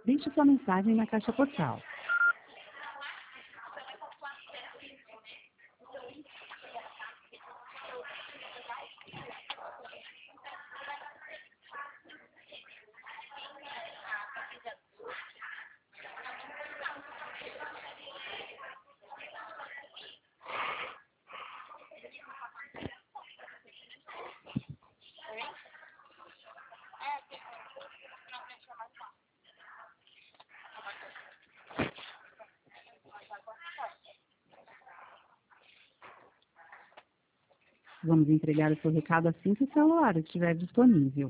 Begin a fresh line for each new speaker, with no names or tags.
Deixe sua mensagem na caixa postal. Vamos entregar o seu recado assim que o celular estiver disponível.